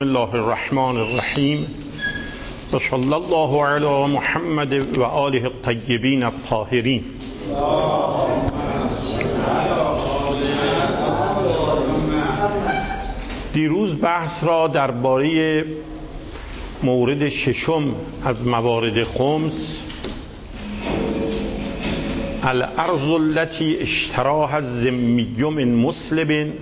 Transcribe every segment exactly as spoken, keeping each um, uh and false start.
بسم الله الرحمن الرحیم و صلی الله علی محمد و آله الطیبین الطاهرین. دیروز بحث را درباره مورد ششم از موارد خمس، الارض التي اشتراها الذمی من مسلم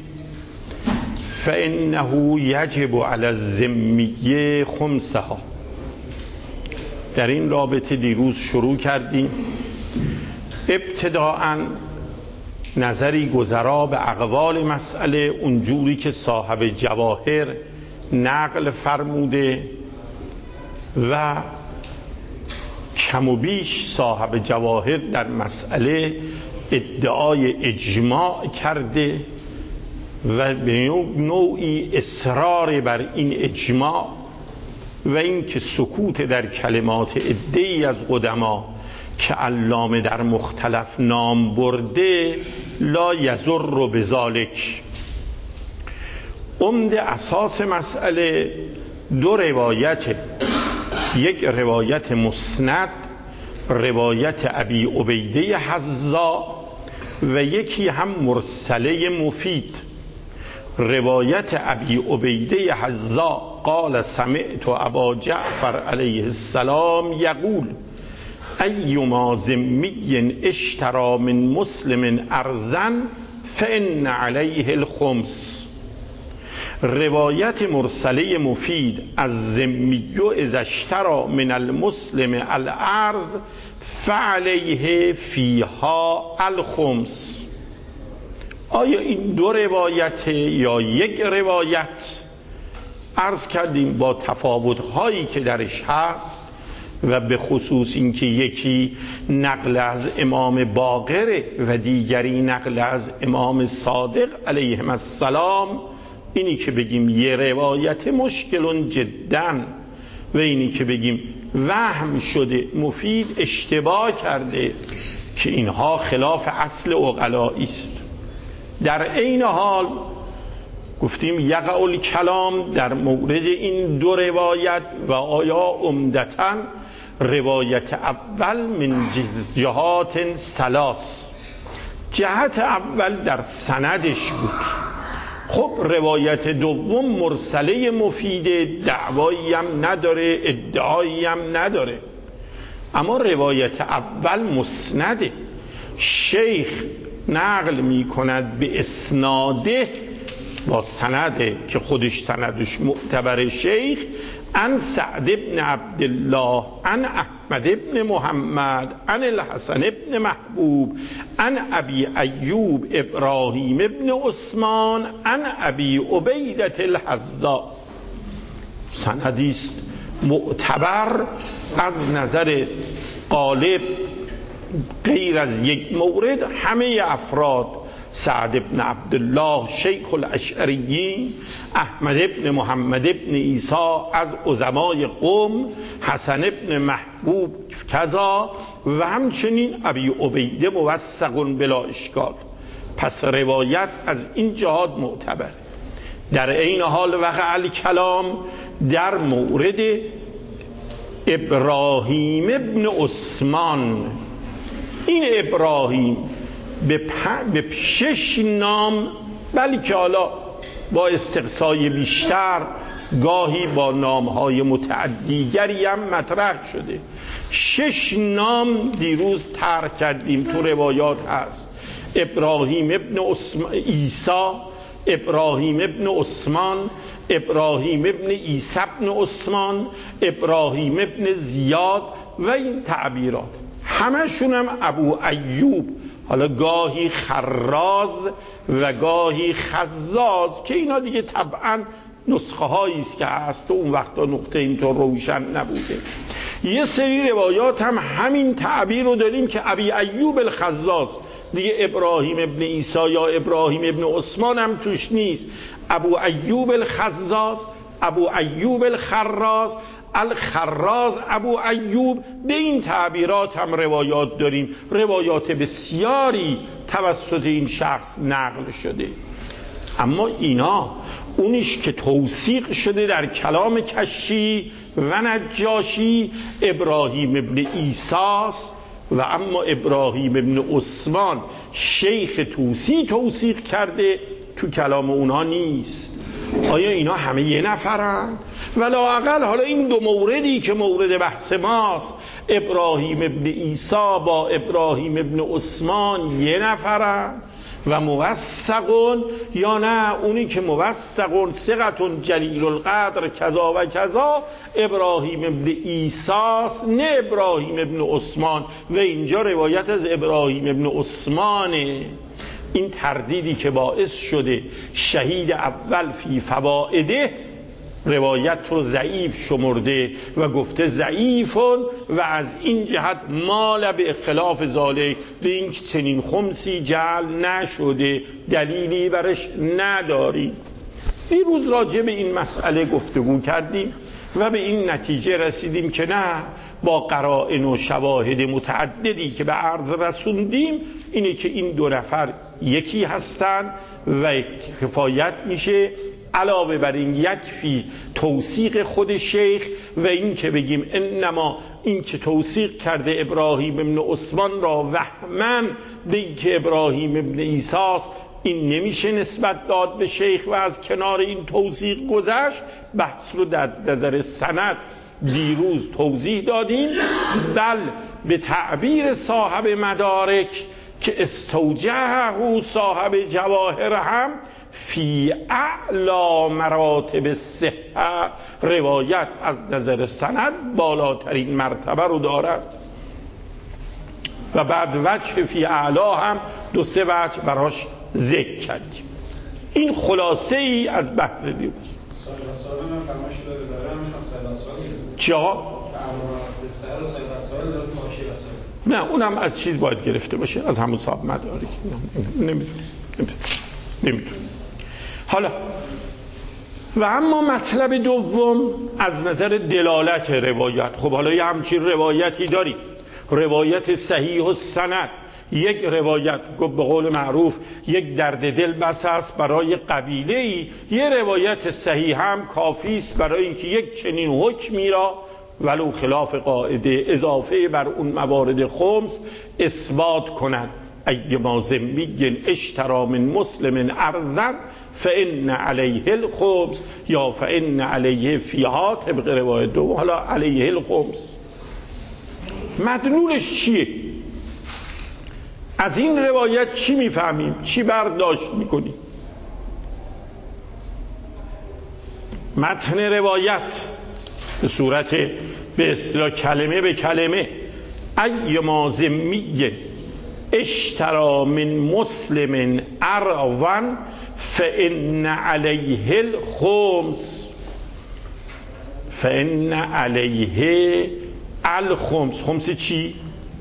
فإنه یجب علی الذمی خمسها، در این رابطه دیروز شروع کردیم. ابتداءً نظری گذرا به اقوال مسئله اونجوری که صاحب جواهر نقل فرموده و کم و بیش صاحب جواهر در مسئله ادعای اجماع کرده و به نوعی اصرار بر این اجماع و این که سکوت در کلمات عده‌ای از قدما که علامه در مختلف نام برده لا یضر بذالک. عمده اساس مسئله دو روایت، یک روایت مسند روایت ابی عبیده حظا و یکی هم مرسله مفید. روایت ابی عبیده حظا قال سمعت ابا جعفر علیه السلام یقول ایما ذمی اشترى من مسلم ارضا فان علیه الخمس. روایت مرسله مفید از ذمی اذا اشترى من المسلم الارض فعلیه فیها الخمس. آیا این دو روایت یا یک روایت؟ عرض کردیم با تفاوت‌هایی که درش هست و به خصوص اینکه یکی نقل از امام باقر و دیگری نقل از امام صادق علیهم السلام، اینی که بگیم یه روایت مشکل جدا و اینی که بگیم وهم شده مفید اشتباه کرده، که اینها خلاف اصل عقلائی است. در عین حال گفتیم یقع الکلام در مورد این دو روایت و آیا عمدتاً روایت اول من جهات ثلاث. جهت اول در سندش بود. خب روایت دوم مرسله مفیده، دعوایی هم نداره، ادعایی هم نداره، اما روایت اول مسنده، شیخ نقل می کند به اسناده با سنده که خودش سندش معتبر شیخ، عن سعد ابن عبدالله عن احمد ابن محمد عن الحسن ابن محبوب عن ابی ایوب ابراهیم ابن عثمان عن ابی عبیدة الحظا. سندی است معتبر از نظر غالب، غیر از یک مورد همه افراد، سعد ابن عبدالله شیخ الاشعریین، احمد ابن محمد ابن عیسی از عظمای قوم، حسن ابن محبوب کذا و همچنین ابی عبیده موثق بلا اشکال. پس روایت از این جهات معتبر. در عین حال وقع الکلام در مورد ابراهیم ابن عثمان. این ابراهیم به, پ... به شش نام، بلکه حالا با استقصای بیشتر گاهی با نامهای متعدیگری هم مطرح شده. شش نام دیروز طرح کردیم، تو روایات هست: ابراهیم ابن عثمان عیسی، ابراهیم ابن عثمان، ابراهیم ابن عیسی ابن عثمان، ابراهیم ابن زیاد و این تعبیرات. همشون هم ابو ایوب، حالا گاهی خراز و گاهی خزاز، که اینا دیگه طبعا نسخه هایی است که هست و اون وقتا نقطه اینطور روشن نبوده. یه سری روایات هم همین تعبیر رو داریم که ابی ایوب الخزاز، دیگه ابراهیم ابن عیسی یا ابراهیم ابن عثمان هم توش نیست. ابو ایوب الخزاز، ابو ایوب الخراز، الخراز ابو ایوب، به این تعبیرات هم روایات داریم. روایات بسیاری توسط این شخص نقل شده. اما اینا اونیش که توثیق شده در کلام کشی و نجاشی ابراهیم ابن عیساست و اما ابراهیم ابن عثمان شیخ توسی توثیق کرده تو کلام اونها نیست. آیا اینا همه یه نفرن؟ ولااقل حالا این دو موردی که مورد بحث ماست، ابراهیم ابن عیسی با ابراهیم ابن عثمان یه نفرن و موثقون یا نه اونی که موثقون ثقتون جلیل القدر کذا و کذا ابراهیم ابن عیساست نه ابراهیم ابن عثمان و اینجا روایت از ابراهیم ابن عثمانه. این تردیدی که باعث شده شهید اول فی فوائده روایت رو ضعیف شمرده و گفته ضعیفون و از این جهت مال به اختلاف ذالک به این که چنین خمسی جعل نشده دلیلی برش نداری. دیروز راجع به این مسئله گفتگو کردیم و به این نتیجه رسیدیم که نه، با قرائن و شواهد متعددی که به عرض رسوندیم اینه که این دو نفر یکی هستن و کفایت میشه. علاوه بر این یکفی توثیق خود شیخ و این که بگیم انما این که توثیق کرده ابراهیم ابن عثمان را وهمن به این که ابراهیم ابن عیساست این نمیشه نسبت داد به شیخ و از کنار این توثیق گذشت. بحث رو در نظر سند دیروز توضیح دادیم. بل به تعبیر صاحب مدارک که استوجهه صاحب جواهر هم فی اعلا مراتب صحه، روایت از نظر سند بالاترین مرتبه رو دارد و بعد وجه فی اعلا هم دو سه وجه براش ذکر کردیم. این خلاصه ای از بحث دیروز. چیا؟ نه اونم از چیز باید گرفته باشه، از همون صاحب مدارک. نمیدونم نمیدونم حالا و اما مطلب دوم از نظر دلالت روایت. خب حالا یه همچین روایتی داریم، روایت صحیح و سند. یک روایت گفت به قول معروف یک درد دل بس است برای قبیله ای، یه روایت صحیح هم کافی است برای اینکه یک چنین حکمی را ولو خلاف قاعده اضافه بر اون موارد خمس اثبات کند. ایما ذمی اشتری من مسلم ارزا فان علیه الخمس یا فان علیه فیها طبق روایت دوم. حالا علیه الخمس مدلولش چیه؟ از این روایت چی میفهمیم؟ چی برداشت میکنیم؟ متن روایت به صورت به اصطلاح کلمه به کلمه ایما ذمی اشتری من مسلم ارضا فان علیه الخمس فان علیه الخمس. خمس چی؟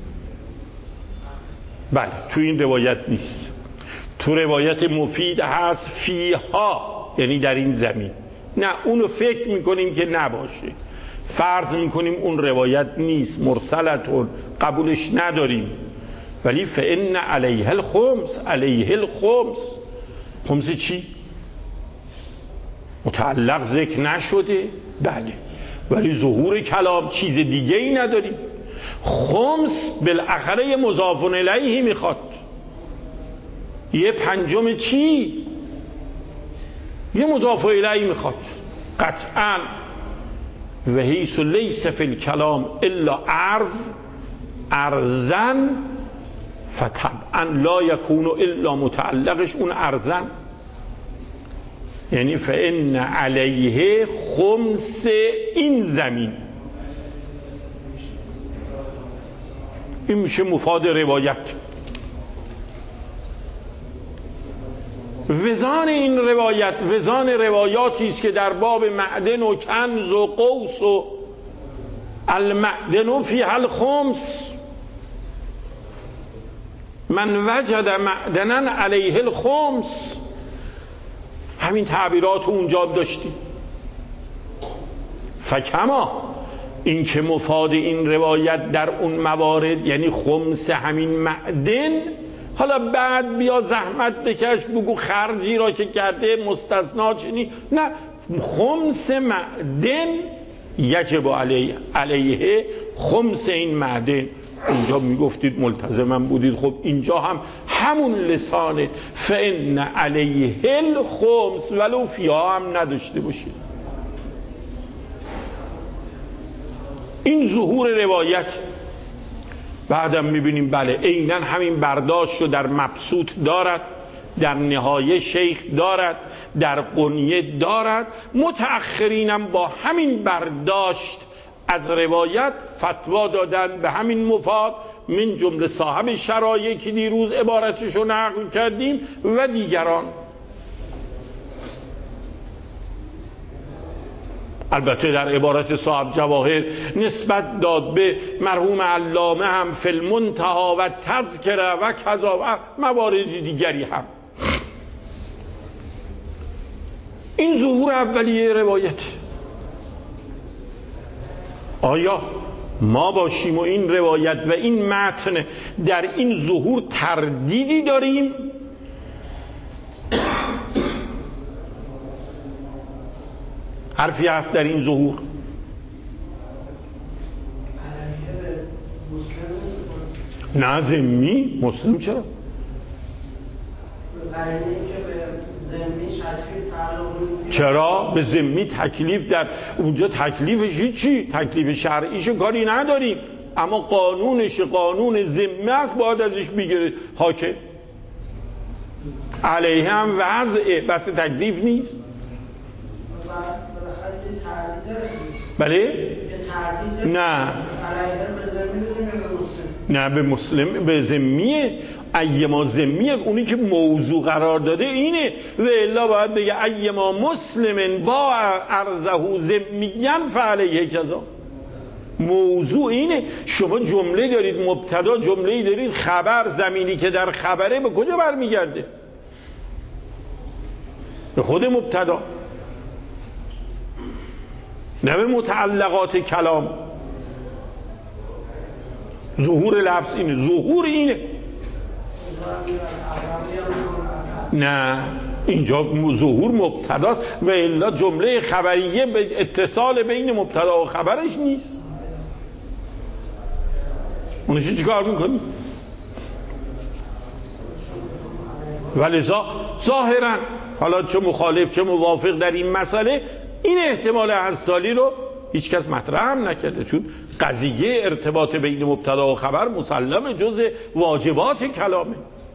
بله تو این روایت نیست، تو روایت مفید هست فیها یعنی در این زمین. نه اونو فکر میکنیم که نباشه، فرض میکنیم اون روایت نیست، مرسلتون قبولش نداریم، ولی فان علیه الخمس علیه الخمس. خمس چی؟ متعلق ذکر نشده بله، ولی ظهور کلام چیز دیگه ای نداریم. خمس بالاخره مضاف الیه میخواد. یه پنجم چی؟ یه مضاف الیه میخواد قطعا. و حیث لیس فی الکلام الا عرض ارزن فطبعا لا یکون الا متعلقش اون ارزن، یعنی فان علیه خمس این زمین. این میشه مفاد روایت. وزان این روایت وزان روایاتی است که در باب معدن و کنز و قوس و المعدن فیها الخمس، من وجد معدنا علیه الخمس. همین تعبیرات اونجا داشتیم. فکما این که مفاد این روایت در اون موارد یعنی خمس همین معدن حالا بعد بیا زحمت بکش بگو خرجی را که کرده مستثنا چنی. نه، خمس معدن یجب علیه علیه خمس این معدن. اونجا میگفتید ملتزمم بودید، خب اینجا هم همون لسانه، فان علیه الخمس ولو فیها هم نداشته باشید. این ظهور روایت. بعدم میبینیم بله عیناً همین برداشت رو در مبسوط دارد، در نهایه شیخ دارد، در قنیه دارد. متأخرینم با همین برداشت از روایت فتوا دادن به همین مفاد، من جمله صاحب شرایع که دیروز عبارتش رو نقل کردیم و دیگران. البته در عبارت صاحب جواهر نسبت داد به مرحوم علامه هم فی المنتهی و تذکره و کذا و موارد دیگری هم. این ظهور اولیه روایت. آیا ما باشیم و این روایت و این متن در این ظهور تردیدی داریم؟ حرفی هست در این ظهور؟ نه ذمی. مسلم چرا؟ چرا؟ به ذمی تکلیف در اونجا تکلیفش هیچی، تکلیف شرعیشو کاری نداریم، اما قانونش قانون ذمی است، باید ازش بگیره حاکم. علیه هم وضعه، بس تکلیف نیست. بله؟ نه نه به مسلم به ذمیه. ایما ذمیه، اونی که موضوع قرار داده اینه. و الا باید بگه ایما مسلمن با ارزه ذمیان فعلیه کذا. موضوع اینه. شما جمله دارید مبتدا، جمله دارید خبر، زمینی که در خبره به کجا برمیگرده؟ به خود مبتدا، نه به متعلقات کلام. ظهور لفظ اینه، ظهور اینه. نه اینجا ظهور مبتداست و الا جمله خبریه به اتصال بین مبتدا و خبرش نیست. اونش چی کار میکنی؟ ولذا ظاهرا حالا چه مخالف چه موافق در این مسئله، این احتمال هستالی رو هیچ کس مطرح هم نکرده، چون قضیه ارتباط بین مبتدا و خبر مسلم جز واجبات کلامه.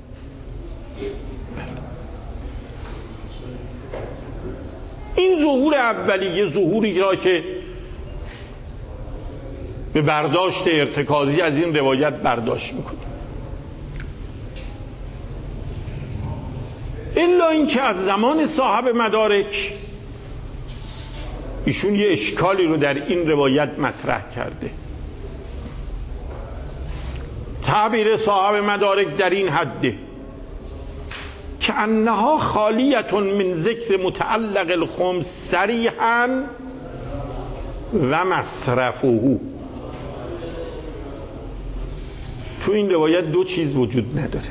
این ظهور اولیه، ظهوری را که به برداشت ارتکازی از این روایت برداشت میکنه، الا اینکه از زمان صاحب مدارک ایشون یه اشکالی رو در این روایت مطرح کرده. تعبیر صاحب مدارک در این حده که انها خالیت من ذکر متعلق الخمس صریحا و مصرفه. تو این روایت دو چیز وجود نداره.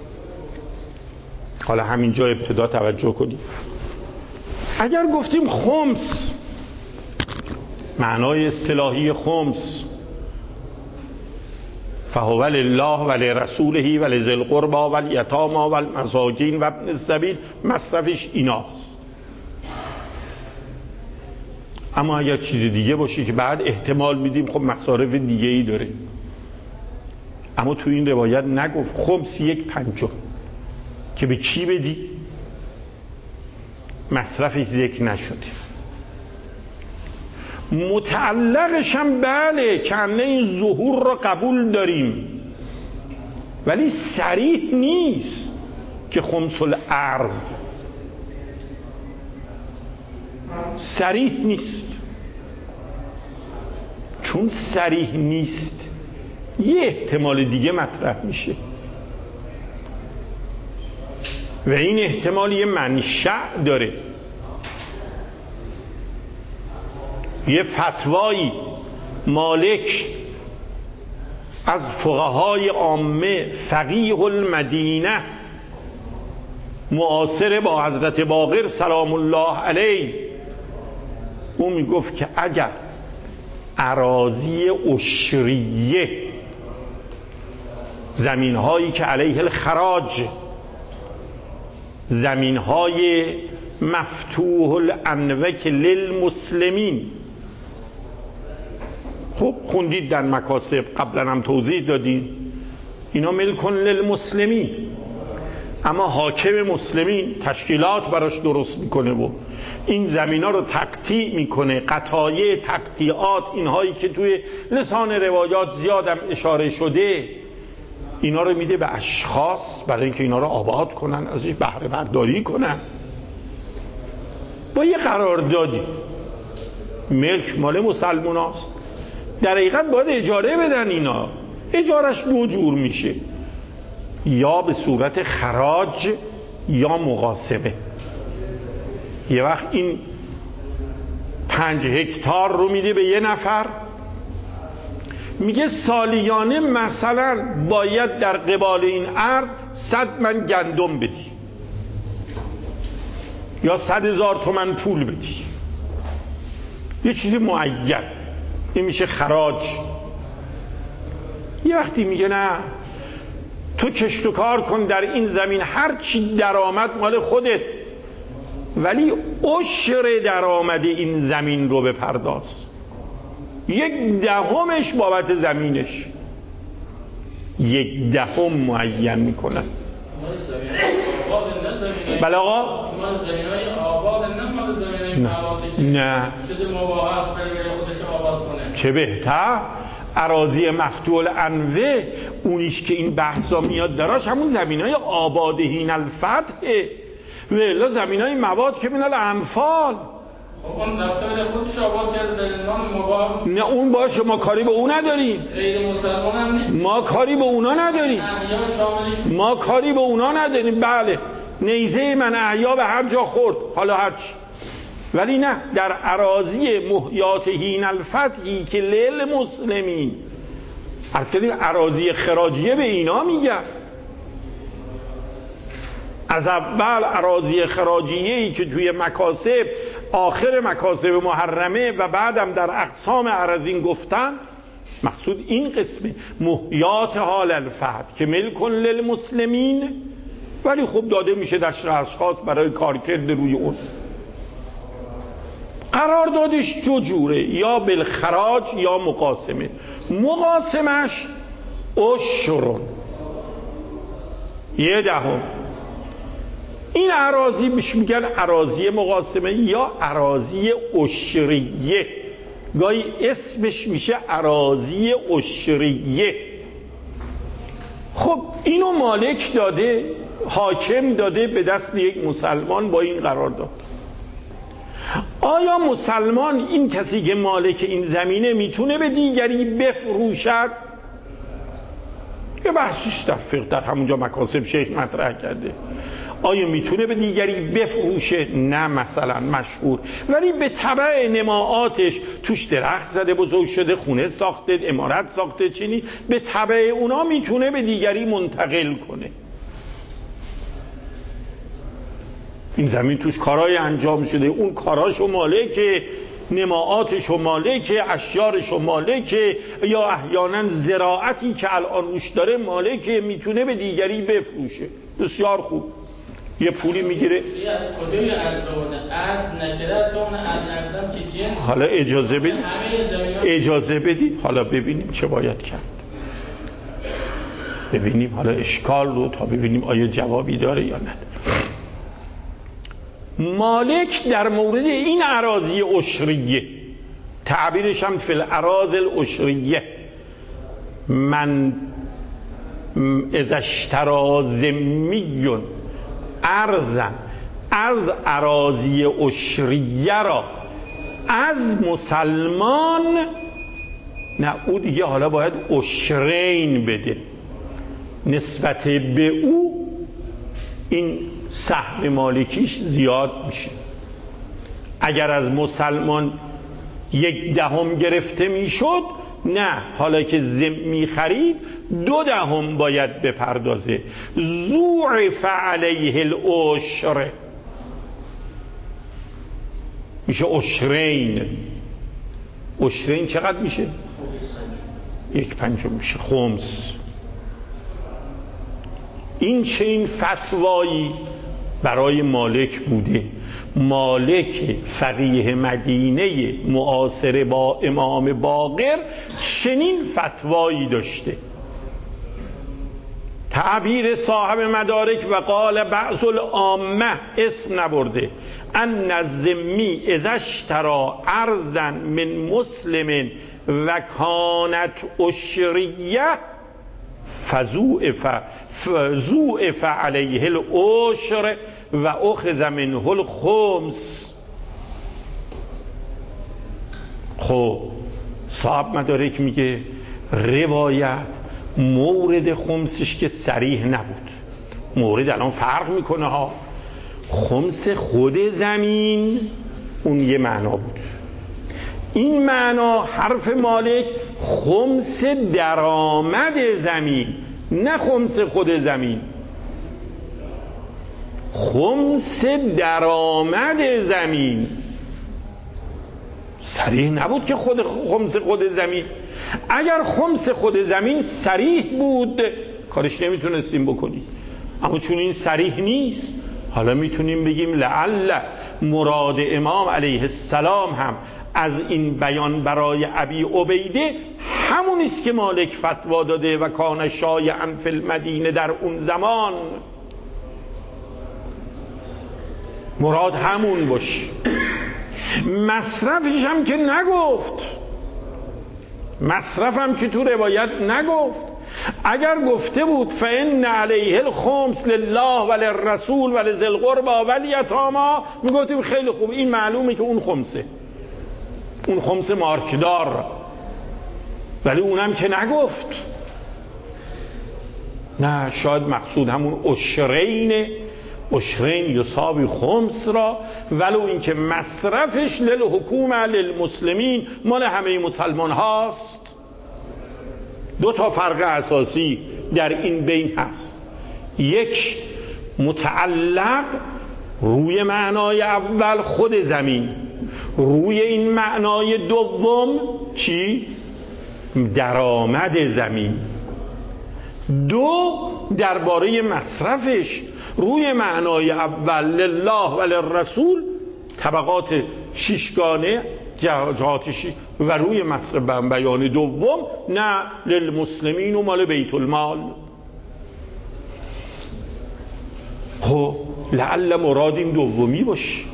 حالا همینجا ابتدا توجه کنید. اگر گفتیم خمس، معنای اصطلاحی خمس فهو لله ولرسوله ولذی القربى والیتامی والمساکین و ابن السبیل، مصرفش ایناست. اما اگر چیز دیگه باشه که بعد احتمال میدیم خب مصارف دیگه ای داره، اما تو این روایت نگفت. خمس یک پنجم که به کی بدی؟ مصرفش ذکر نشده. متعلقش هم بله کنه این ظهور را قبول داریم، ولی صریح نیست که خمس الارض، صریح نیست. چون صریح نیست یه احتمال دیگه مطرح میشه و این احتمال یه منشأ داره. یه فتوایی مالک از فقهای عامه فقیه المدینه معاصر با حضرت باقر سلام الله علیه، او میگفت که اگر اراضی عشریه، زمین هایی که علیه الخراج، زمین های مفتوح الانوک للمسلمین، خب خوندید در مکاسب، قبلا هم توضیح دادیم اینا ملکن للمسلمین، اما حاکم مسلمین تشکیلات براش درست میکنه و این زمین ها رو تقطیع میکنه، قطایع تقطیعات، اینهایی که توی لسان روایات زیادم اشاره شده، اینا رو میده به اشخاص برای اینکه اینا رو آباد کنن، ازش بهره برداری کنن با یه قراردادی. ملک مال مسلمان هاست، در حقیقت باید اجاره بدن. اینا اجارش دو جور میشه، یا به صورت خراج یا مقاسمه. یه وقت این پنج هکتار رو میده به یه نفر، میگه سالیانه مثلا باید در قبال این ارض صد من گندم بدی یا صد هزار تومن پول بدی، یه چیزی معین، این میشه خراج. یه وقتی میگه نه، تو کشت و کار کن در این زمین، هر چی درآمد مال خودت، ولی عشر درآمد این زمین رو بپرداز، یک دهمش بابت زمینش، یک دهم معین میکنن. بله آقا؟ نه چه بهتر، اراضی مفتوح الانوه، اونیش که این بحثا میاد دراش همون زمینای آبادهین الفتحه، ولی زمینای مواد که من الانفال. اون رفته به خودش آباد کرده به عنوان مباح. نه اون باشه، ما کاری به اون نداریم، غیر مسلمان هم نیست، ما کاری به اونا نداریم، ما کاری به اونا نداریم. بله نیزه من احیا به هر جا خورد، حالا هرچی، ولی نه در اراضی محیات هین الفتحی که للمسلمین، عرض کردیم اراضی خراجیه به اینا میگن. از اول اراضی خراجیه‌ای که توی مکاسب، آخر مکاسب محرمه و بعدم در اقسام اراضین گفتن، مقصود این قسمه محیات حال الفتح که ملکن للمسلمین، ولی خب داده میشه دست اشخاص برای کارکرد روی اون. قراردادش دو جوره، یا بالخراج یا مقاسمه. مقاسمش عشر، یه دهم. این اراضی بهش میگن اراضی مقاسمه یا اراضی عشریه، گاهی اسمش میشه اراضی عشریه. خب اینو مالک داده، حاکم داده به دست یک مسلمان با این قرارداد. آیا مسلمان، این کسی که مالک این زمینه، میتونه به دیگری بفروشد؟ یه بحثش در فقه در همونجا مکاسب شیخ مطرح کرده. آیا میتونه به دیگری بفروشه؟ نه مثلا مشهور، ولی به تبع نماعاتش توش درخت زده، بزرگ شده، خونه ساخته، عمارت ساخته، چینی، به تبع اونا میتونه به دیگری منتقل کنه. این زمین توش کارهای انجام شده، اون کاراشو مالکه، نماعاتشو مالکه، اشیارشو مالکه، یا احیانا زراعتی که الان روش داره مالکه، میتونه به دیگری بفروشه. بسیار خوب. یه پولی میگیره. از کجای ارز آورده؟ ارز نکره از اون ارزم که جنس. حالا اجازه بدید اجازه بدید حالا ببینیم چه باید کرد، ببینیم حالا اشکال رو، تا ببینیم آیا جوابی داره یا نه. مالک در مورد این اراضی عشریه، تعبیرش هم فی الاراضی العشریه، من اذا اشتری ذمی ارزن از اراضی عشریه را از مسلمان، نه او دیگه حالا باید عشرین بده، نسبت به او این سهم مالکیش زیاد میشه. اگر از مسلمان یک دهم گرفته میشد، نه، حالا که ذمی خرید دو دهم باید بپردازه. ضوعف علیه العشر، میشه عشرین. عشرین چقدر میشه؟ یک پنجم میشه خمس. این چه این فتوایی برای مالک بوده؟ مالک فقیه مدینه معاصر با امام باقر چنین فتوایی داشته. تعبیر صاحب مدارک و قال بعض العامه، اسم نبرده، ان الذمی اذا اشتری ارضا من مسلم و کانت عشریه فضوعف فضوعف علیه العشر و اخذ منه الخمس. خب صاحب مدارک میگه روایت مورد خمسش که صریح نبود. مورد الان فرق میکنه ها. خمس خود زمین اون یه معنا بود، این معنا حرف مالک خمس درآمد زمین، نه خمس خود زمین. خمس درآمد زمین صریح نبود که خود خمس خود زمین. اگر خمس خود زمین صریح بود کارش نمیتونستیم بکنیم، اما چون این صریح نیست، حالا میتونیم بگیم لعل مراد امام علیه السلام هم از این بیان برای ابی عبیده همونیست که مالک فتوا داده و کان شایعا فی المدینه در اون زمان. مراد همون باشه. مصرفش هم که نگفت، مصرف هم که تو روایت نگفت. اگر گفته بود فإن علیه الخمس لله وللرسول ولذی القربى والیتامی، میگفتیم خیلی خوب، این معلومه که اون خمسه، اون خمس مارکدار. ولی اونم که نگفت. نه، شاید مقصود همون عشرین، عشرین یساوی خمس را، ولو اینکه مصرفش للحکومه للمسلمین، مال همه مسلمان هاست. دو تا فرق اساسی در این بین هست. یک، متعلق روی معنای اول خود زمین، روی این معنای دوم چی؟ درآمد زمین. دو، درباره مصرفش روی معنای اول لله وللرسول طبقات ششگانه جهات شش، و روی مصرف بیان دوم نه للمسلمین و مال بیت المال. خب لعل مراد این دومی باشه.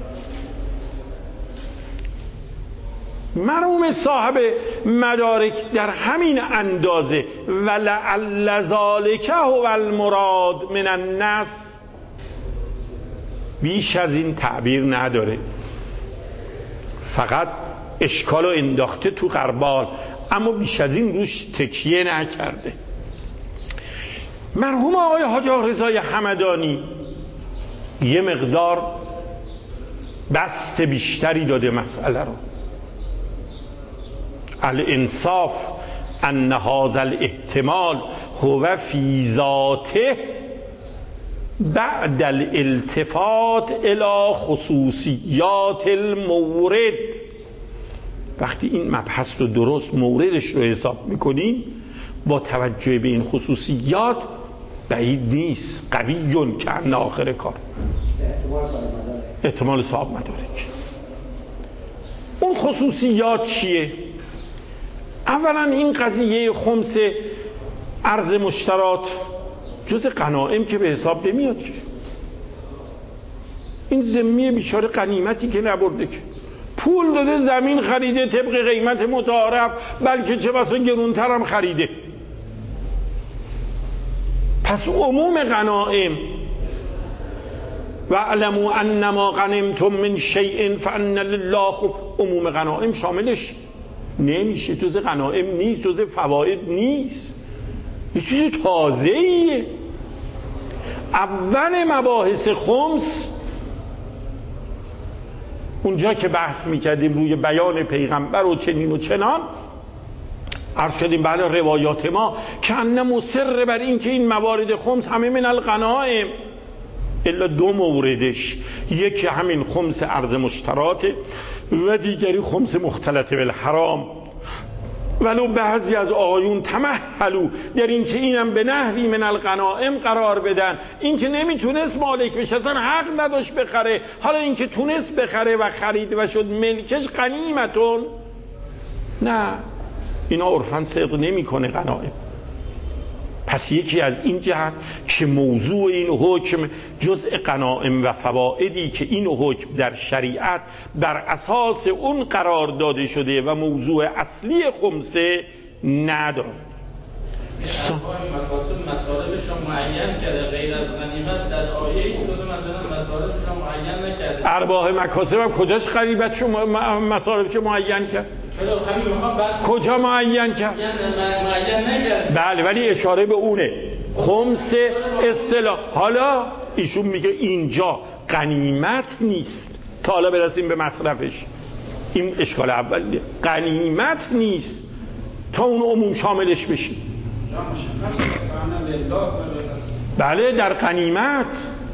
مرحوم صاحب مدارک در همین اندازه ولعل ذالک هو المراد من النص بیش از این تعبیر نداره، فقط اشکال و انداخته تو غربال، اما بیش از این روش تکیه نکرده. مرحوم آقای حاج آقا رضای همدانی یه مقدار بست بیشتری داده مسئله رو. الانصاف ان هذا الاحتمال هو فی ذاته بعد الالتفات الى خصوصیات المورد. وقتی این مبحث رو درست موردش رو حساب میکنین با توجه به این خصوصیات بعید نیست، قویون که ان آخر کار احتمال صاحب مدارک. اون خصوصیات چیه؟ اولا این قضیه خمس ارض مشترات جز غنایم که به حساب نمیاد که. این ذمی بیچاره غنیمتی که نبرده که، پول داده زمین خریده طبق قیمت متعارف، بلکه چه بسا گرونتر هم خریده. پس عموم غنایم و اعلموا انما غنمتم من شیء فان لله، خب عموم غنایم شاملش نمیشه، جز غنایم نیست، جز فواید نیست، یه چیز تازه‌ایه. اول مباحث خمس اونجا که بحث میکردیم روی بیان پیغمبر و چنین و چنان، عرض کردیم بله روایات ما کنه مصر بر این که این موارد خمس همه من الغنائم الا دو موردش، یکی همین خمس ارض مشتراته و دیگری خمس مختلط بالحرام. ولو بعضی از آقایون تمهلو در این که اینم به نحوی من الغنائم قرار بدن، این که نمیتونست مالک بشه اصلا حق نداشت بخره، حالا این که تونست بخره و خرید و شد ملکش غنیمتون، نه اینا عرفاً صدق نمیکنه غنائم. پس یکی از این جهت که موضوع این حکم جزء غنائم و فوائدی که این حکم در شریعت بر اساس اون قرار داده شده و موضوع اصلی خمسه نداره. مقاصد مصارفشون معین کرده، غیر از غنیمت در آیه ای که مثلا مصارفشون معین نکرده. ارباح مکاسب هم کجاش غنیمت شما مصارفش معین کرد؟ کجا معین کرد؟ معین نکرد. بله ولی اشاره به اونه خمس اصطلاح. حالا ایشون میگه اینجا غنیمت نیست، تا حالا برسیم به مصرفش، این اشکال اولیه، غنیمت نیست تا اون عموم شاملش بشیم. بله در غنیمت،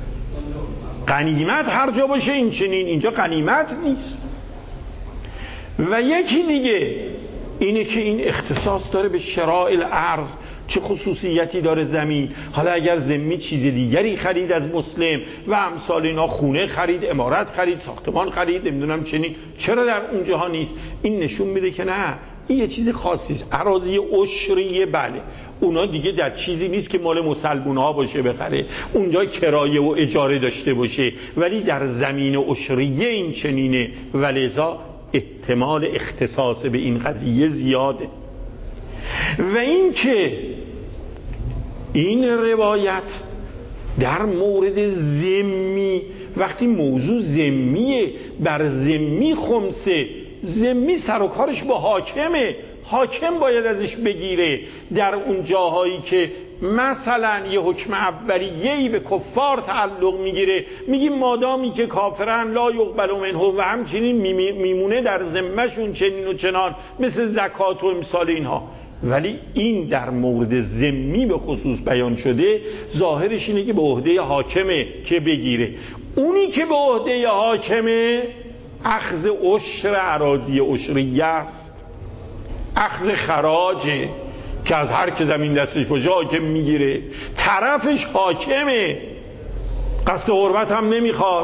غنیمت هر جا باشه این چنین، اینجا غنیمت نیست. و یکی دیگه اینه که این اختصاص داره به شرائع الارض، چه خصوصیتی داره زمین. حالا اگر ذمی چیز دیگری خرید از مسلم و امثال اینا، خونه خرید، عمارت خرید، ساختمان خرید، نمیدونم چنین، چرا در اونجاها نیست؟ این نشون میده که نه، این یه چیز خاصی است. اراضی عشریه بله اونا دیگه در چیزی نیست که مال مسلمان‌ها باشه بخره، اونجا کرایه و اجاره داشته باشه، ولی در زمین عشریه این چنینه، ولذا احتمال اختصاص به این قضیه زیاده. و این که این روایت در مورد ذمی، وقتی موضوع ذمیه، بر ذمی خمسه، ذمی سر و کارش با حاکمه، حاکم باید ازش بگیره. در اون جاهایی که مثلا یه حکم اولیه‌ای به کفار تعلق میگیره، میگیم مادامی که کافرن لا یقبل منهم، و همچنین میمونه در ذمه‌شون چنین و چنان، مثل زکات و امثال اینها. ولی این در مورد ذمی به خصوص بیان شده، ظاهرش اینه که به عهده حاکمه که بگیره. اونی که به عهده حاکمه اخذ عشر اراضی عشریه است، اخذ خراجه که از هر که زمین دستش باشه حاکم میگیره، طرفش حاکمه، قصد غربت هم نمیخواد.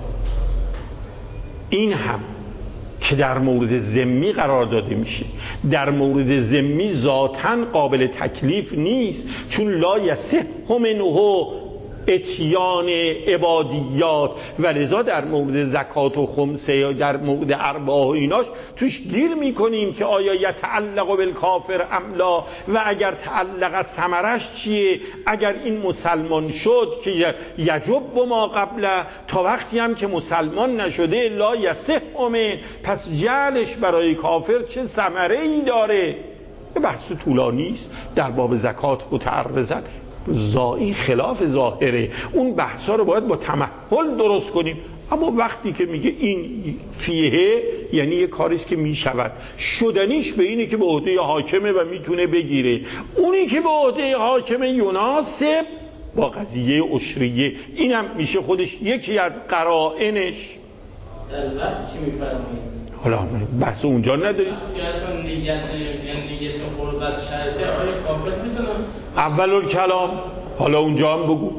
این هم که در مورد ذمی قرار داده میشه، در مورد ذمی ذاتاً قابل تکلیف نیست، چون لا یصح منه اتیان عبادیات، ولذا در مورد زکات و خمسه یا در مورد ارباح و ایناش توش گیر میکنیم که آیا یتعلق بالکافر ام لا، و اگر تعلق از ثمرش چیه. اگر این مسلمان شد که یجب ما قبل، تا وقتی هم که مسلمان نشده لا یصح من، پس جعلش برای کافر چه ثمره ای داره؟ به بحث طولانی است در باب زکات متعرضن، زایی خلاف ظاهره، اون بحثا رو باید با تمهل درست کنیم. اما وقتی که میگه این فیه، یعنی یه کاریست که میشود، شدنیش به اینه که به عهده حاکمه و میتونه بگیره. اونی که به عهده حاکمه یناسب با قضیه عشریه، اینم میشه خودش یکی از قرائنش. در وقت چی میفرمایید؟ حالا بحث اونجا نداریم. یادتون نیت نیت قربت شرطه، آیا کافر میتونم؟ اول کلام، حالا اونجا هم بگو.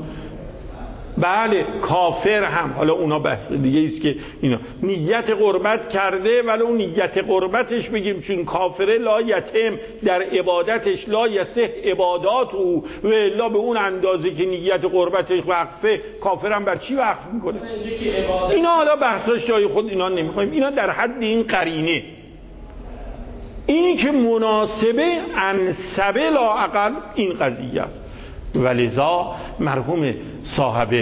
بله کافر هم، حالا اونا بحث دیگه است که اینا نیت قربت کرده، ولی اون نیت قربتش بگیم چون کافره لا یتم در عبادتش، لا یصح عبادات او و الا به اون اندازه که نیت قربتش وقفه، کافر هم بر چی وقف میکنه؟ اینا حالا بحثاش جای خود، اینا نمیخوایم، اینا در حد این قرینه، اینی که مناسبه انسبه لا اقل این قضیه است. ولذا مرحوم صاحب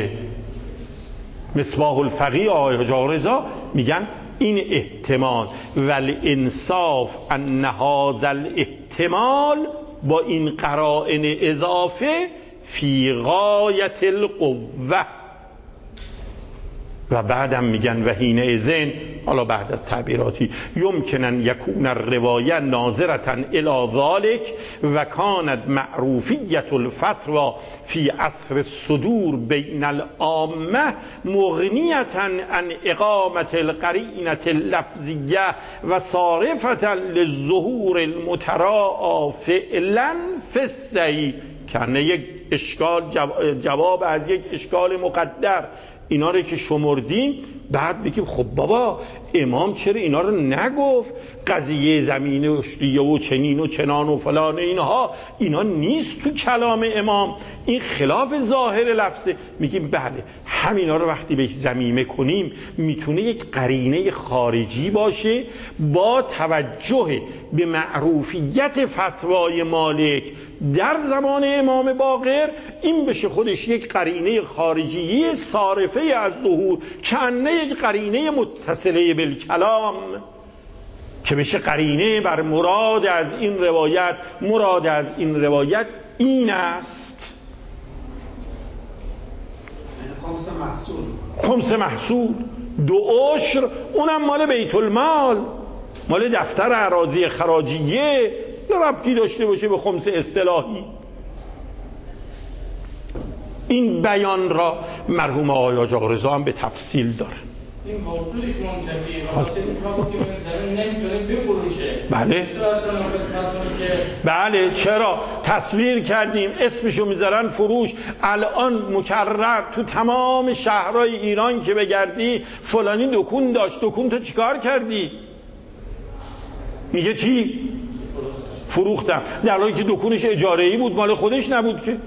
مصباح الفقیه آقای حاج آقا رضا میگن این احتمال والانصاف ان هذا الاحتمال با این قرائن اضافه فی غایت القوه، و بعدم میگن و حین اذن، حالا بعد از تعبیراتی، یمکنن یکون الروایه ناظرة الی ذلك و کانت معروفیت الفتوی فی عصر الصدور بین العامه مغنیة عن اقامة القرینة اللفظیه و صارفة للظهور المتراءى فعلا فی الصحیح. کنه یک اشکال جواب از یک اشکال مقدر، اینا رو که شمردیم بعد بگیم خب بابا امام چرا اینا رو نگفت؟ قضیه زمین اشتیه و چنین و چنان و فلان اینها اینا نیست تو کلام امام، این خلاف ظاهر لفظه. میگیم بله همینا رو وقتی بهش ضمیمه کنیم میتونه یک قرینه خارجی باشه با توجه به معروفیت فتوای مالک در زمان امام باقر، این بشه خودش یک قرینه خارجی صارفه از ظهور، کنه یک قرینه متصله بالکلام که بشه قرینه بر مراد از این روایت. مراد از این روایت این است خمس محصول، خمس محصول، دو عشر، اونم مال بیت المال، مال دفتر اراضی خراجیه، یا ربطی داشته باشه به خمس اصطلاحی. این بیان را مرحوم آقای حاج آقا رضا هم به تفصیل داره. این موضوعش منتفی و خاطر این کار که مثلا نمیتونه بفروشه. بله بله چرا تصویر کردیم اسمشو میذارن فروش. الان مکرر تو تمام شهرهای ایران که بگردی فلانی دکون داشت، دکون تو چیکار کردی؟ میگه چی؟ فروختم، در حالی که دکونش اجاره‌ای بود، مال خودش نبود که.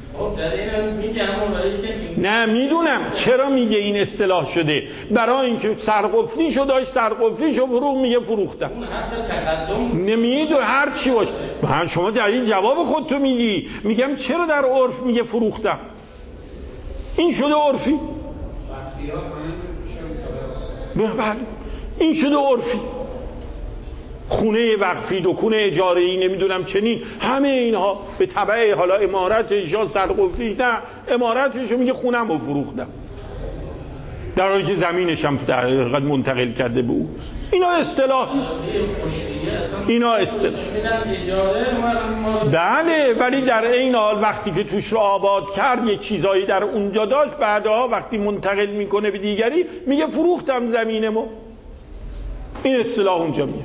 نه میدونم چرا میگه این اصطلاح شده، برای اینکه سرقفلیشو داشت، سرقفلیشو فروخت، میگه فروختم. نمیدون هر چی باشه. من شما در این جواب خودتو میگی، میگم چرا در عرف میگه فروختم؟ این شده عرفی. بله این شده عرفی. خونه وقفی، دکون اجاره‌ای، نمیدونم چنین، همه اینها به تبع حالا عمارتش یا سرقفلی، نه عمارتشو میگه خونم رو فروختم، در حالی که زمینش هم در حقیقت منتقل کرده به او. اینا اصطلاح اینا اصطلاح بله، ولی در این حال وقتی که توش رو آباد کرد یک چیزایی در اونجا داشت، بعدها وقتی منتقل میکنه به دیگری میگه فروختم زمینمو. این اصطلاح اونجا میگه.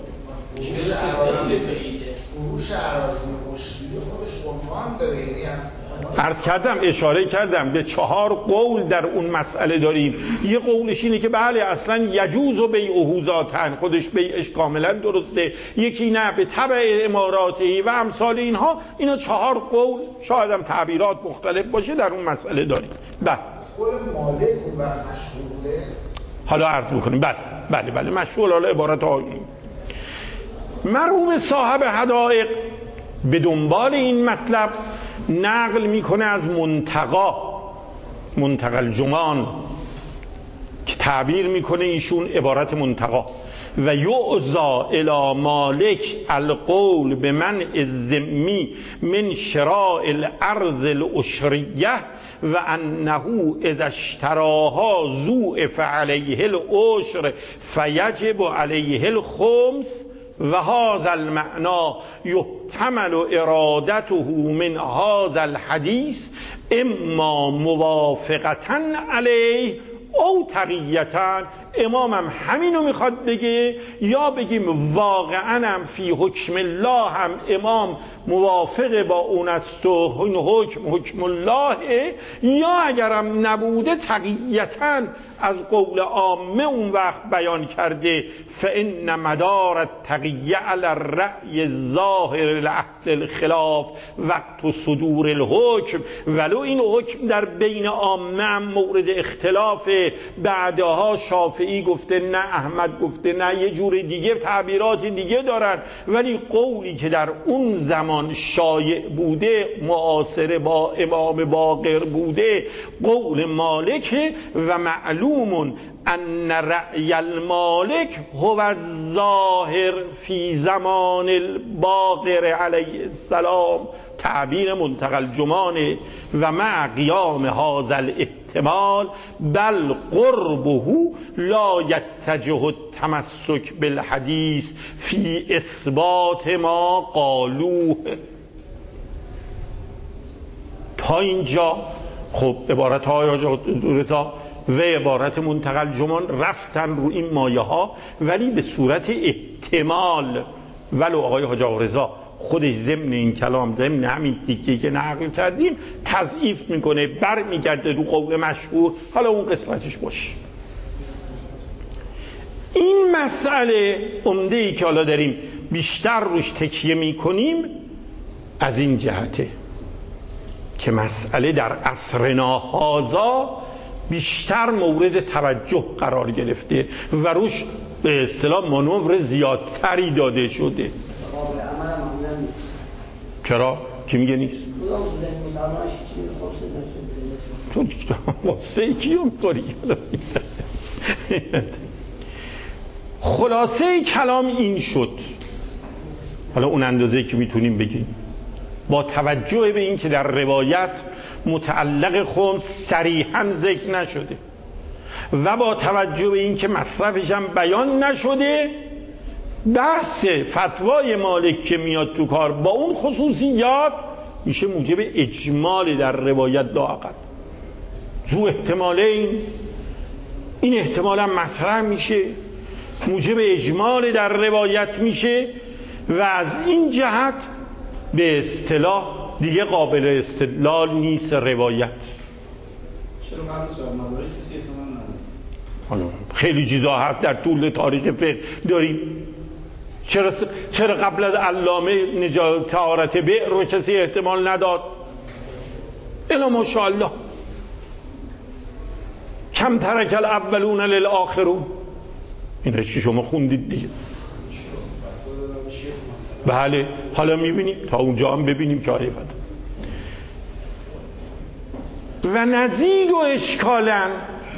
فروش اراضی مشتری خودش عنوان داره. یعنی عرض کردم، اشاره کردم به چهار قول در اون مسئله داریم. یه قولش اینه که بله اصلا یجوز و بیعه ذاتن، خودش بیعش کاملا درسته. یکی نه به تبع اماراتی و امثال اینها. اینا چهار قول، شاید هم تعبیرات مختلف باشه، در اون مسئله داریم. بله قول مالک و مشهوره. حالا عرض میکنیم. بله بله بله مشهور. حالا عبارت آیونی. مرحوم صاحب حدائق به دنبال این مطلب نقل میکنه از منتقا، منتقى الجمان، که تعبیر میکنه ایشون عبارت منتقا: و یعزا الی مالک القول به من الذمی من شراء الارض الاشریه و انه اذا اشتراها ضوعف علیه العشر فیجب علیه الخمس و هذا المعنى یحتمل ارادته من هذا الحدیث اما موافقتا علیه او تقییتا. امامم همینو میخواد بگه، یا بگیم واقعا هم فی حکم الله هم امام موافق با اون است و این حکم حکم الله، یا اگرم نبوده تقییتا از قول عامه اون وقت بیان کرده فان مدار التقیه علی الرأی الظاهر لأهل الخلاف وقت صدور الحکم. ولو این حکم در بین عامه هم مورد اختلاف، بعدها شافعی گفته نه، احمد گفته نه، یه جور دیگه تعبیرات دیگه دارن، ولی قولی که در اون زمان شایع بوده، معاصر با امام باقر بوده، قول مالک. و معلوم ان رأی المالک هو الظاهر فی زمان الباقر علیه السلام. تعبیر منتقى الجمان و مع قیام هذا الاطلاع احتمال بل قربه لا یتجه التمسک بالحدیث فی اثبات ما قالوه. تا اینجا خب عبارت های حاج رضا و عبارت منتقل جمان رفتن رو این مایه ها، ولی به صورت احتمال. ولو آقای حاج رضا خودش ضمن این کلام، ضمن همین تیکه‌ای که نقل کردیم، تضعیف میکنه، بر میگرده رو قول مشهور، حالا اون قسمتش باشه. این مسئله عمده‌ای که حالا داریم بیشتر روش تکیه میکنیم از این جهته که مسئله در عصرنا هذا بیشتر مورد توجه قرار گرفته و روش به اصطلاح مانور زیادتری داده شده. چرا؟ کی میگه نیست؟ تو واسه کیو می‌خوری؟ خلاصه کلام این شد، حالا اون اندازه‌ای که میتونیم بگیم، با توجه به این که در روایت متعلق خمس صریحاً ذکر نشده و با توجه به این که مصرفش هم بیان نشده، بحث فتوای مالک که میاد تو کار با اون خصوصیات میشه موجب اجمال در روایت لااقل. ذو احتمالین، این احتمال هم مطرح میشه، موجب اجمال در روایت میشه و از این جهت به اصطلاح دیگه قابل استدلال نیست روایت. چرا قبل سوال مدارک کسی احتمال نداره؟ خیلی چیزا هست در طول تاریخ فقه داریم. چرا چرا قبل از علامه نجات طهارت بئر رو کسی احتمال نداد؟ الا ماشاءالله کم ترک الاولون للآخرون. اینه که شما خوندید دیگه. بله حالا میبینیم، تا اونجا هم ببینیم که آیه بده. و نزید و اشکالن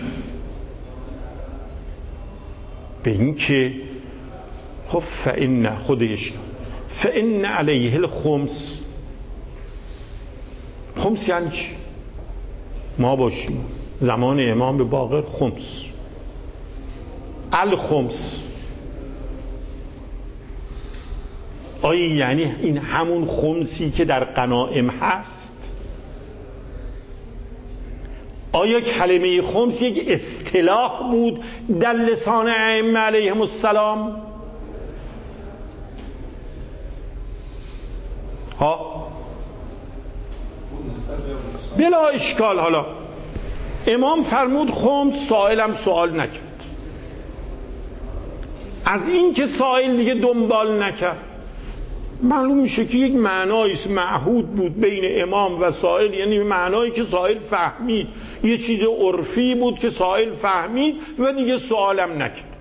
به این که خب فإن خودش فإن علیه الخمس. خمس یعنی چی؟ ما باشیم زمان امام باقر خمس، الخمس، آیا یعنی این همون خمسی که در غنائم هست؟ آیا کلمه خمس یک اصطلاح بود در لسان ائمه علیهم السلام؟ ها بلا اشکال. حالا امام فرمود خمس، سائلم سوال نکرد. از این که سائل دیگه دنبال نکرد معلوم میشه که یک معنایش معهود بود بین امام و سائل، یعنی معنایی که سائل فهمید، یه چیز عرفی بود که سائل فهمید و دیگه سوالم نکرد.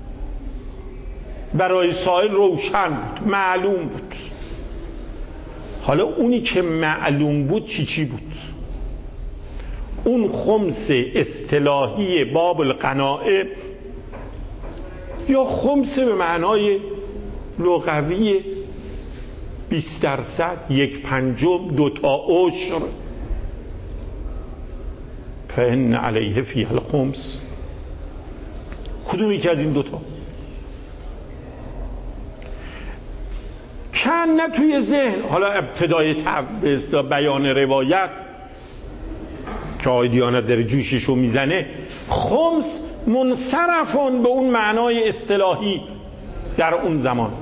برای سائل روشن بود، معلوم بود. حالا اونی که معلوم بود چی چی بود؟ اون خمس اصطلاحی باب القناعه یا خمس به معنای لغوی بیست درصد، یک پنجم، دوتا عشر، فإن علیه فیه الخمس. کدومی که از این دوتا؟ چند نه توی ذهن. حالا ابتدای به بیان روایت که آقای دیانت داره جوششو میزنه، خمس منصرفون به اون معنای اصطلاحی در اون زمان،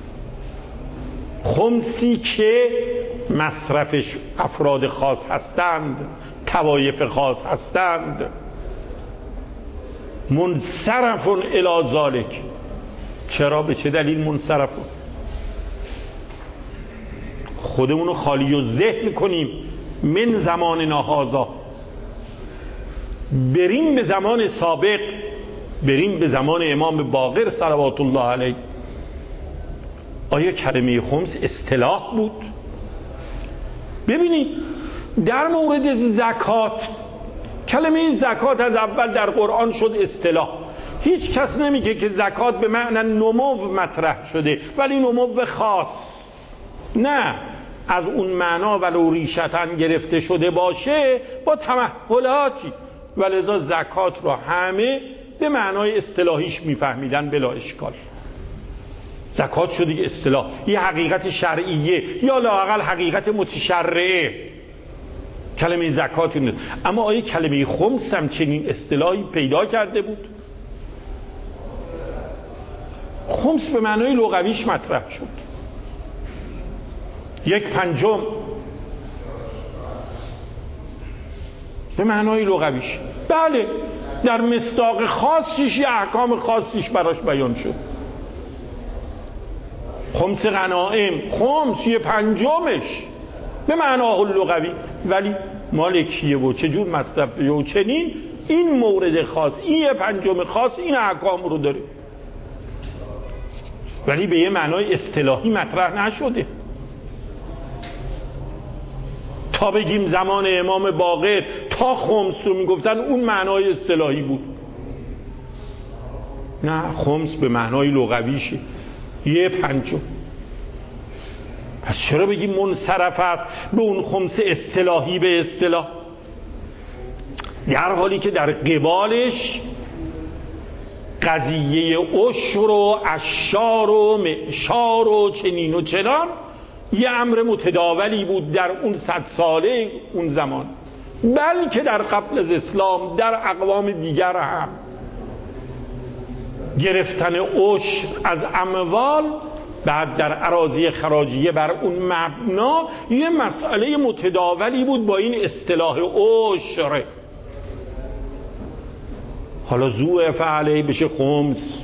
خمسی که مصرفش افراد خاص هستند، طوایف خاص هستند، منصرفون الی ذالک. چرا؟ به چه دلیل منصرفون؟ خودمونو خالی و ذهن کنیم من زمان نهازا، بریم به زمان سابق، بریم به زمان امام باقر صلوات الله علیه. آیا کلمه خمس اصطلاح بود؟ ببینید در مورد زکات، کلمه زکات از اول در قرآن شد اصطلاح. هیچ کس نمیگه که زکات به معنی نمو مطرح شده، ولی نمو خاص نه، از اون معنا ولو ریشتن گرفته شده باشه با تمهلاتی، و لذا زکات رو همه به معنای اصطلاحیش میفهمیدن بلا اشکال. زکات شد دیگه اصطلاح، یه حقیقت شرعیه یا لااقل حقیقت متشرعه کلمه زکات اینه. اما آیا کلمه خمس هم چنین اصطلاحی پیدا کرده بود؟ خمس به معنای لغویش مطرح شد، یک پنجم به معنای لغویش. بله در مصداق خاصش یه احکام خاصش براش بیان شد. خمس غنائم، خمس یه پنجمش به معنای لغوی، ولی مال کیه و چجور مصرف بشه و چنین این مورد خاص، این یه پنجم خاص این احکام رو داره، ولی به یه معنای اصطلاحی مطرح نشده. تا بگیم زمان امام باقر تا خمس رو میگفتن اون معنای اصطلاحی بود. نه، خمس به معنای لغویشه، یه پنجم. پس چرا بگیم منصرف است به اون خمس اصطلاحی به اصطلاح، در حالی که در قبالش قضیه عشر و اشار و معشار و چنین و چنان یه امر متداولی بود در اون صد ساله اون زمان، بلکه در قبل از اسلام در اقوام دیگر هم گرفتن عشر از اموال بعد در اراضی خراجیه بر اون مبنا یه مسئله متداولی بود با این اصطلاح عشر. حالا زوء فعله بشه خمس،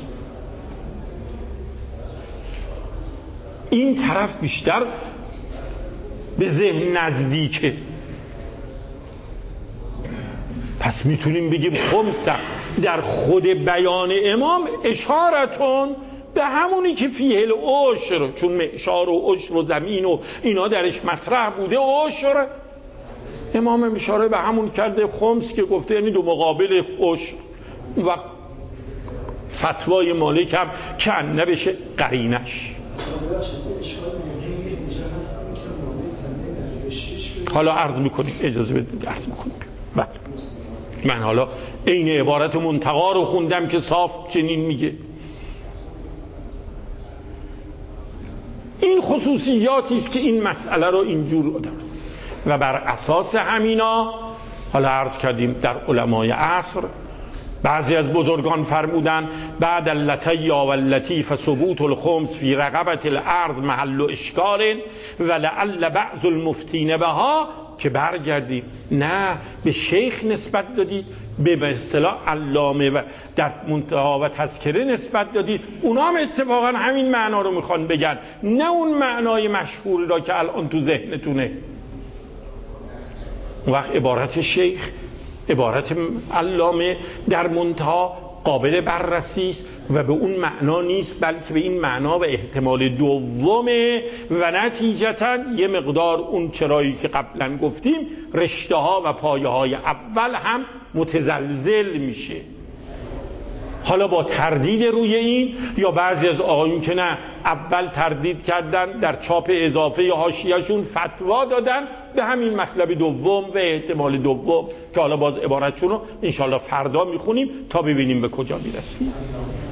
این طرف بیشتر به ذهن نزدیکه. پس میتونیم بگیم خمس در خود بیان امام اشارتون به همونی که فیه العشر، چون معشار و عشر و زمین و اینا درش مطرح بوده عشر، امام اشاره به همون کرده خمس که گفته یعنی دو مقابل عشر. و فتوای مالک هم کن نبشه قرینش. حالا عرض میکنیم، اجازه بدید عرض میکنیم. بله من حالا این عبارت منتقا رو خوندم که صاف چنین میگه. این خصوصیاتی است که این مسئله رو اینجور داره و بر اساس همینا حالا عرض کردیم در علمای عصر بعضی از بزرگان فرمودن بعد اللتی و اللتی فثبوت الخمس فی رقبت الارض محل اشکال و لعل بعض المفتین بها، که برگردیم نه به شیخ نسبت دادید، به اصطلاح علامه و در منتها و تذکره نسبت دادید، اونا هم اتفاقا همین معنا رو میخوان بگن، نه اون معنای مشهوری را که الان تو ذهنتونه. اون وقت عبارت شیخ عبارت علامه در منتها قابل بررسی است و به اون معنا نیست، بلکه به این معنا و احتمال دومه و نتیجتاً یه مقدار اون چرایی که قبلا گفتیم رشته ها و پایه های اول هم متزلزل میشه. حالا با تردید روی این یا بعضی از آقایون که نه اول تردید کردن در چاپ اضافه حاشیه‌شون فتوا دادن به همین مطلب دوم و احتمال دوم که حالا باز عبارتشون رو انشالله فردا میخونیم تا ببینیم به کجا میرسیم.